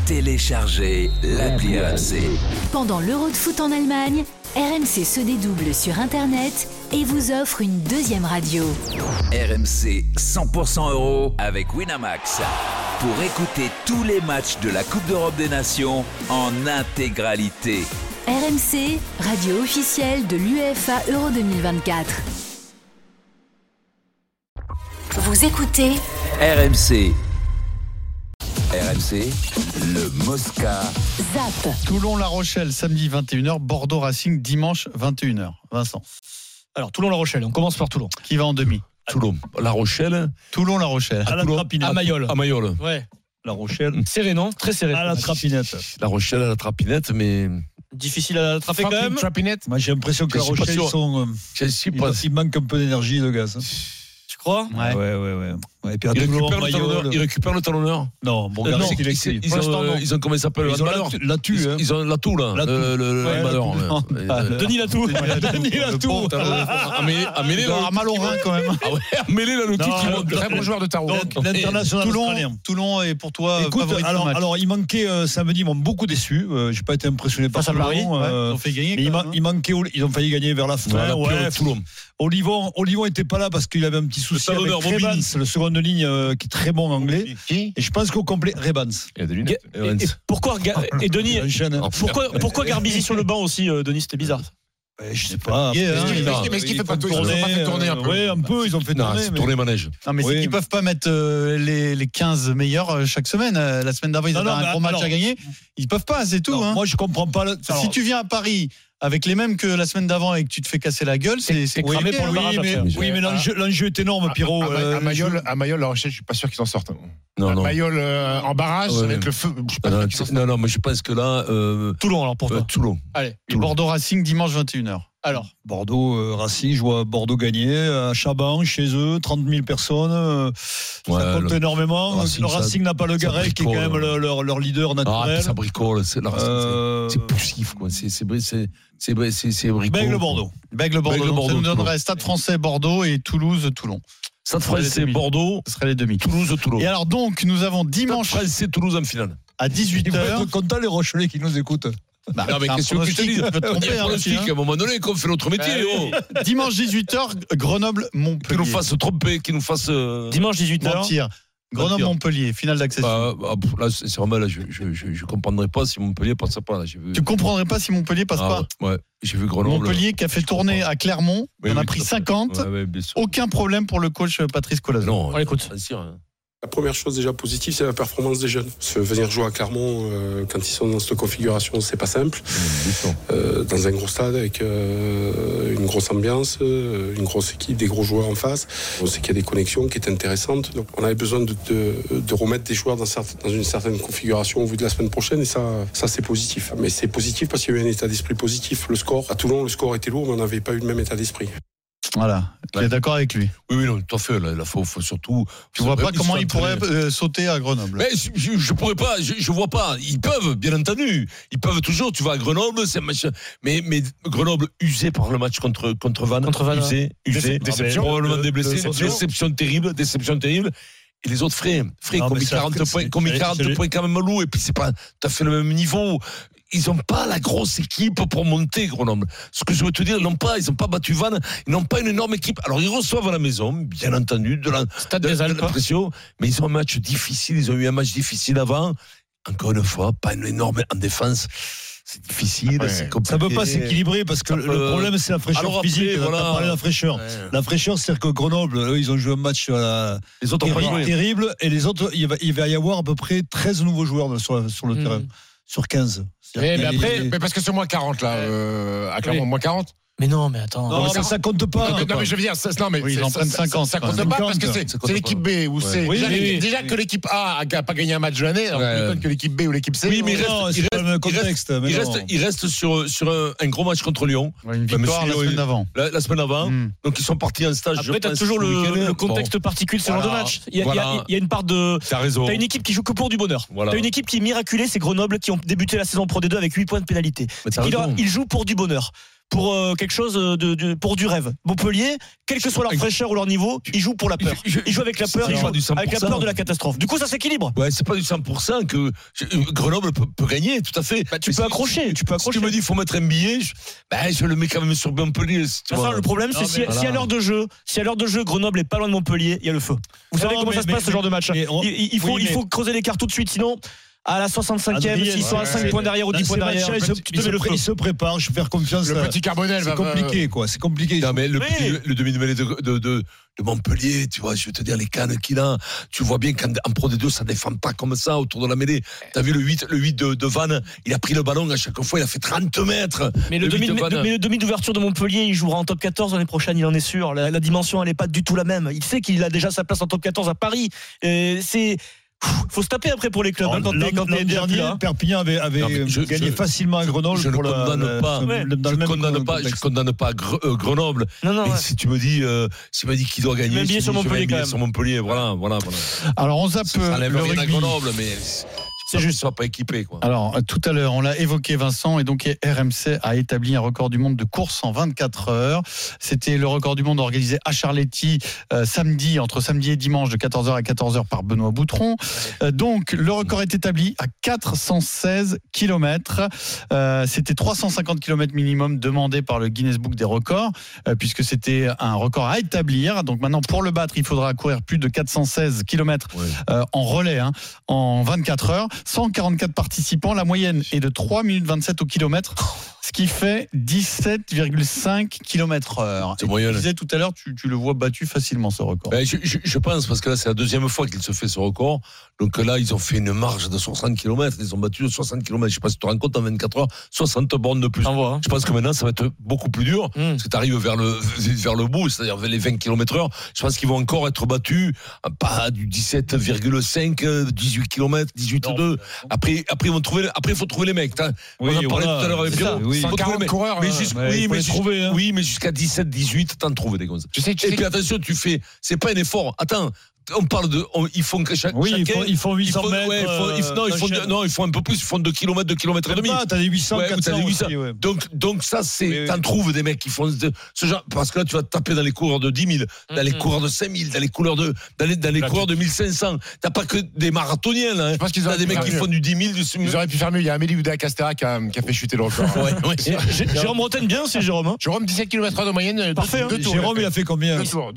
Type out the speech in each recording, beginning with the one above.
Téléchargez l'appli RMC. Pendant l'Euro de foot en Allemagne, RMC se dédouble sur Internet et vous offre une deuxième radio. RMC 100% euro avec Winamax. Pour écouter tous les matchs de la Coupe d'Europe des Nations en intégralité. RMC, radio officielle de l'UEFA Euro 2024. Vous écoutez RMC. RMC, le Mosca. Zap. Toulon-La Rochelle, samedi 21h. Bordeaux-Racing, dimanche 21h. Vincent. Alors, Toulon-La Rochelle, on commence par Toulon. Qui va en demi? Toulon, La Rochelle. Toulon-La Rochelle. À la Trapinette. À Mayol. Ouais. La Rochelle. Serré, non? Très serré. À la Trapinette. La Rochelle à la Trapinette, mais. Difficile à attraper quand même. Trapinette. Moi, j'ai l'impression que La Rochelle, ils manquent un peu d'énergie, le gars. Tu crois? Ouais. Et puis à Il Toulon, récupère le talonneur. Non, bon, regarde ce qu'il a écrit. Ils ont comment il s'appelle? Latou. Ils ont Latou, là. Denis Latou. Denis Latou. Amélie, Il aura mal au rein quand même. Ah ouais, Amélie, là, le titre, il monte. Très bon joueur de tarot. Donc, l'international australien. Toulon est pour toi favori de ce match. Alors, il manquait samedi, ils m'ont beaucoup déçu. J'ai pas été impressionné par Face à Paris. Ils ont fait gagner. Il manquait, ils ont failli gagner vers la fin. Toulon. Olivon était pas là parce qu'il avait un petit souci avec Rebans, le second de ligne qui est très bon en anglais. Et je pense qu'au complet, Rebans. Il y a des lunettes. Et pourquoi et Denis, pourquoi Garbizi sur le banc aussi, Denis, c'était bizarre. Je sais pas. Mais est-ce qu'il fait pas tourner un peu? Oui, un peu, ils ont fait tourner. C'est tourner manège. Non, mais c'est qu'ils peuvent pas mettre les 15 meilleurs chaque semaine. La semaine d'avant, ils avaient un gros match à gagner. Ils peuvent pas, c'est tout. Moi, je comprends pas. Si tu viens à Paris avec les mêmes que la semaine d'avant et que tu te fais casser la gueule, c'est cramé pour le barrage. Oui, mais l'enjeu est énorme, Pierrot. À Mayol, La Rochelle, je suis pas sûr qu'ils en sortent. Non. Mayol en barrage avec le feu. Non, mais je pense que là. Toulon, alors pour toi. Toulon. Allez. Bordeaux-Racing, dimanche 21h. Alors. Bordeaux, Racing, je vois Bordeaux gagner à Chaban, chez eux, 30 000 personnes. Ça compte énormément. Le Racing n'a pas le Garet, qui est quand même leur leader naturel. Ça bricole. C'est poussif, quoi. C'est bricole. Bègle-Bordeaux. Ça nous donnerait Stade Français, Bordeaux et Toulouse-Toulon. Stade Français, Bordeaux. Ce serait les demi. Toulouse-Toulon. Et alors donc, nous avons dimanche. Stade Français, Toulouse en finale. À 18h. Ils vont être contents, les Rochelais qui nous écoutent. Non, mais qu'est-ce que je te dis? À un moment donné, qu'on fait notre métier. Dimanche 18h, Grenoble-Montpellier. Qui nous fasse tromper, qui nous fasse. Dimanche 18h. Mentir. Grenoble-Montpellier, finale d'accession. Là, c'est vraiment, là, je comprendrais pas si Montpellier passe pas. Là, tu comprendrais pas si Montpellier passe pas? Ouais, j'ai vu Grenoble. Montpellier qui a fait tourner à Clermont, on a pris 50. Aucun problème pour le coach Patrice Colazo. Non, on l'écoute. La première chose déjà positive, c'est la performance des jeunes. Venir jouer à Clermont quand ils sont dans cette configuration, c'est pas simple. Dans un gros stade avec une grosse ambiance, une grosse équipe, des gros joueurs en face. On sait qu'il y a des connexions qui est intéressantes. Donc on avait besoin de remettre des joueurs dans une certaine configuration au vu de la semaine prochaine, et ça c'est positif. Mais c'est positif parce qu'il y a eu un état d'esprit positif. Le score, à Toulon, le score était lourd, mais on n'avait pas eu le même état d'esprit. Voilà, tu es d'accord avec lui? Oui, non, tout à fait. Là, faut surtout. Tu vois pas comment ils pourraient sauter à Grenoble? Mais je pourrais pas. Je vois pas. Ils peuvent, bien entendu. Ils peuvent toujours. Tu vas à Grenoble, c'est un match. Mais Grenoble usé par le match contre Vannes. Usé. Déception. Probablement des blessés. Déception terrible. Et les autres frais comme 40 points quand même lourd. Et puis c'est pas tout à fait le même niveau. Ils n'ont pas la grosse équipe pour monter, Grenoble. Ce que je veux te dire, ils n'ont pas battu Vannes, ils n'ont pas une énorme équipe. Alors ils reçoivent à la maison, bien entendu, de la pression, mais ils ont un match difficile, ils ont eu un match difficile avant. Encore une fois, pas une énorme en défense. C'est difficile, c'est compliqué. Ça ne peut pas s'équilibrer parce que le problème, c'est la fraîcheur physique. On a parlé de la fraîcheur. La fraîcheur, c'est-à-dire que Grenoble, eux, ils ont joué un match les autres terrible, et les autres, il va y avoir à peu près 13 nouveaux joueurs sur le terrain, sur 15. Mais parce que c'est moins 40 là, à Clermont, moins 40. Mais non, mais attends. Non, mais ça compte pas. Non, mais je veux dire, ils en prennent 50. Ça compte pas parce que c'est l'équipe B ou C. Déjà que l'équipe A n'a pas gagné un match de l'année, alors peut-être que l'équipe B ou l'équipe C. Oui, mais il reste sur un gros match contre Lyon. Une victoire la semaine d'avant. Donc ils sont partis en stage. Après, t'as toujours le contexte particulier de ce genre de match. Il y a une part de. T'as une équipe qui joue que pour du bonheur. T'as une équipe qui est miraculée, c'est Grenoble, qui ont débuté la saison Pro D2 avec 8 points de pénalité. Ils jouent pour du bonheur. pour quelque chose pour du rêve. Montpellier, quelle que soit leur fraîcheur ou leur niveau, ils jouent pour la peur. Ils jouent avec la peur, avec la peur de la catastrophe. Du coup, ça s'équilibre. Ouais, c'est pas du 100% que Grenoble peut gagner, tout à fait. Tu peux accrocher. Si tu me dis, il faut mettre un billet, je le mets quand même sur Montpellier. Le problème, c'est si à l'heure de jeu, Grenoble est pas loin de Montpellier, il y a le feu. Vous savez comment ça se passe ce genre de match. Il faut creuser l'écart tout de suite, sinon. À la 65e, s'ils sont à 5 points derrière ou 10 points derrière, ils se préparent, je vais faire confiance. Le petit Carbonel c'est compliqué, quoi. C'est compliqué. Non, mais le demi-mêlée de Montpellier, tu vois, je vais te dire, les cannes qu'il a, tu vois bien qu'en Pro D2, ça défend pas comme ça autour de la mêlée. T'as vu le 8 de Vannes, il a pris le ballon à chaque fois, il a fait 30 mètres. Mais le demi d'ouverture de Montpellier, il jouera en top 14 l'année prochaine, il en est sûr. La dimension, elle est pas du tout la même. Il sait qu'il a déjà sa place en top 14 à Paris. Faut se taper après pour les clubs. L'an dernier, Perpignan avait gagné facilement à Grenoble. Je ne condamne pas Grenoble. Non, mais si tu me dis qui doit gagner, je vais sur Montpellier. Voilà. Alors on zappe ça n'enlève rien à Grenoble, mais c'est juste soit pas équipé, quoi. Alors tout à l'heure on l'a évoqué, Vincent, et donc RMC a établi un record du monde de course en 24 heures. C'était le record du monde organisé à Charletti entre samedi et dimanche de 14h à 14h par Benoît Boutron. Donc le record est établi à 416 km. C'était 350 km minimum demandé par le Guinness Book des records, puisque c'était un record à établir. Donc maintenant pour le battre, il faudra courir plus de 416 km en relais en 24 heures. 144 participants, la moyenne est de 3 minutes 27 au kilomètre, ce qui fait 17,5 km/h. C'est moyen. Je disais tout à l'heure, tu le vois battu facilement ce record. Je pense, parce que là c'est la deuxième fois qu'il se fait ce record. Donc là ils ont fait une marge de 60 km, ils ont battu de 60 km. Je sais pas si tu te rends compte, en 24 heures, 60 bornes de plus. Je pense que maintenant ça va être beaucoup plus dur, parce que tu arrives vers le bout, c'est-à-dire vers les 20 km/h. Je pense qu'ils vont encore être battus, pas du 17,5, 18 km, 18,2. Après ils vont trouver. Après il faut trouver les mecs. On en parlait tout à l'heure avec Pierrot. 140 coureurs. Mais jusqu'à 17, 18, t'en trouves des gonzes. Et puis attention, c'est pas un effort. Attends. On parle ils font que chacun. Ils font 800 mètres. Ils font un peu plus. Ils font 2 km, 2 km et demi. T'as des 800, 400 aussi. Donc ça, t'en trouves des mecs qui font ce genre. Parce que là, tu vas te taper dans les coureurs de 10 000, dans les coureurs de 5 000, dans les coureurs de 1500. T'as pas que des marathoniens, là. Je pense qu'ils ont des mecs qui font du 10 000. Ils auraient pu faire mieux. Il y a Amélie Oudéa-Castéra qui a fait chuter le record. Jérôme Bretagne, bien, c'est Jérôme. Jérôme, 17 km/h de moyenne. Parfait. Jérôme, il a fait combien? 2 tours.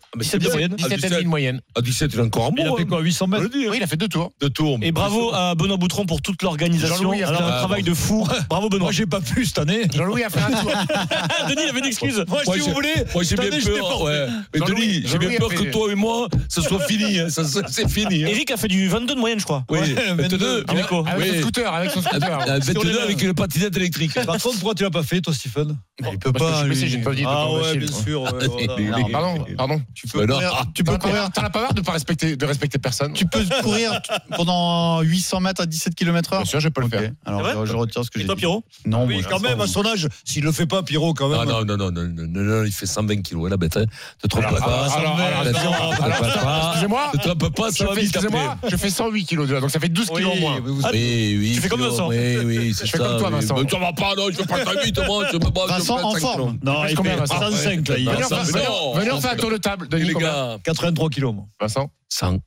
17 de moyenne. À 17, il est encore en Il a fait quoi, 800 mètres? Oui, il a fait 2 tours. Et bravo à Benoît Boutron pour toute l'organisation. Un travail de fou. Bravo Benoît. Moi, j'ai pas pu cette année. Jean-Louis a fait un tour. Denis, il avait une excuse. Moi, si vous voulez. Moi, j'ai bien peur. Mais Denis, j'ai bien peur que toi et moi, ça soit fini. C'est fini. Eric a fait du 22 de moyenne, je crois. Oui, 22. Avec son scooter. 22 avec une patinette électrique. Par contre, pourquoi tu l'as pas fait, toi, Stephen? Il peut pas. J'ai pas dit. Ah ouais, bien sûr. Pardon. Tu peux courir. T'en as pas marre de respecter personne? Tu peux courir pendant 800 mètres à 17 km/h? Bien sûr, je peux le faire. Alors, je retire ce que j'ai dit. Et toi, Pierrot? Non, oui, quand même, à son âge, s'il le fait pas, Pierrot, quand même. Non, il fait 120 kilos, la bête. Te trompe pas. Excusez-moi. Ne te trompe pas, ça va vite. Excusez-moi, je fais 108 kilos déjà, donc ça fait 12 kilos en moins. Oui. Tu fais comme Vincent. Oui, c'est ça. Je fais comme toi, Vincent. Tu vas pas, non, je fais pas 108, moi, je me bats. Vincent en forme. Non, il fait 35, là. Venez, on fait un tour de table. Les gars. 83 kilos, moi. Vincent? 100.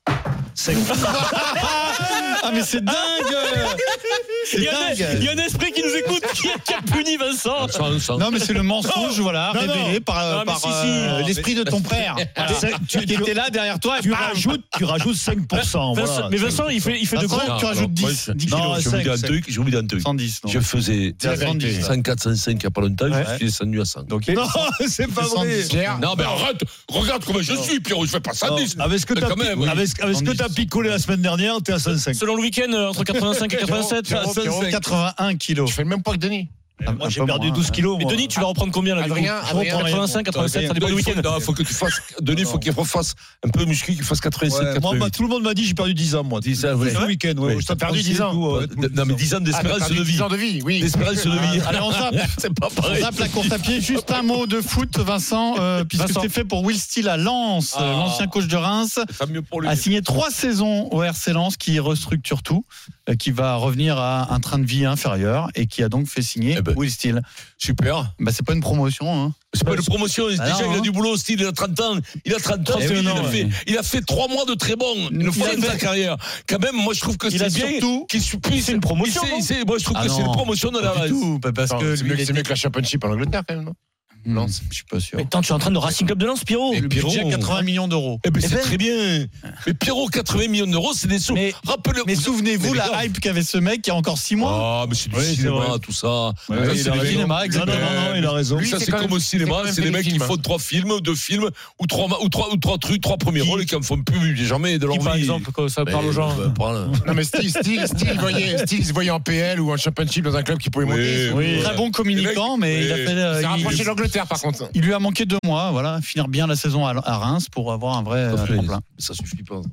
Ah mais c'est dingue. Il y a un esprit qui nous écoute, qui a puni Vincent. Non mais c'est le mensonge, voilà, révélé par l'esprit de ton père. Tu étais là derrière toi. Tu rajoutes 5%. Voilà. Mais Vincent, il fait de gros. Tu rajoutes 10 kilos. J'ai oublié un truc. 110. Je faisais 104, 105 il n'y a pas longtemps. Je suis descendu à 100. Non, c'est pas vrai. Non mais arrête. Regarde comment je suis, Pierrot. Je fais pas 110. Avec ce que t'as picolé la semaine dernière, t'es à 105. Selon le week-end, entre 85 et 87, 81 kilos. Tu fais le même poids que Denis. Moi, j'ai perdu 12 kilos. Mais Denis, tu vas reprendre combien là? Adrien, 85, 87, ça dépend du week-end. Non, faut que tu fasses. Denis, faut qu'il refasse un peu muscu, qu'il fasse 87, 88. Tout le monde m'a dit j'ai perdu 10 ans, moi. 10 ans, oui. Le week-end, ouais. T'as perdu 10 ans. Non, mais 10 ans d'espérance de vie. 10 ans de vie, oui. D'espérance de vie. Allez, on zappe. C'est pas pareil. On zappe la course à pied. Juste un mot de foot, Vincent, puisque c'est fait pour Will Steele à Lens, l'ancien coach de Reims, a signé 3 saisons au RC Lens, qui restructure tout, qui va revenir à un train de vie inférieur et qui a donc fait signer Will Steele. Super. Bah, c'est pas une promotion, hein. C'est pas une promotion. Déjà, il a du boulot, Steele. Il a 30 ans. Il a fait 3 mois de très bon. Une fois de sa carrière. Quand même, moi, je trouve que c'est bien. C'est une promotion. Moi, je trouve que c'est une promotion de la race. Parce que c'est mieux que la Championship en Angleterre, quand même, non? Lens, je suis pas sûr. Mais tant, tu es en train de Racing Club de Lens, Pierrot. Le budget 80 millions d'euros. C'est très bien. Mais Pierrot, 80 millions d'euros, c'est des sous. Mais souvenez-vous la hype qu'avait ce mec il y a encore 6 mois. Ah, mais c'est du cinéma, tout ça. C'est du cinéma, exactement. Non, il a raison. Ça, c'est comme au cinéma, c'est les mecs qui font 3 films, 2 films, ou 3 trucs, 3 premiers rôles et qui en font plus jamais de leur vie. Par exemple, quand ça parle aux gens. Non, mais Steele, il se voyait en PL ou en Championship dans un club qui pouvait monter. Très bon communicant, mais il a fait. C'est rapproché de l'Angleterre, par contre. Il lui a manqué 2 mois, voilà, finir bien la saison à Reims pour avoir un vrai tremplin. Ça suffit pas.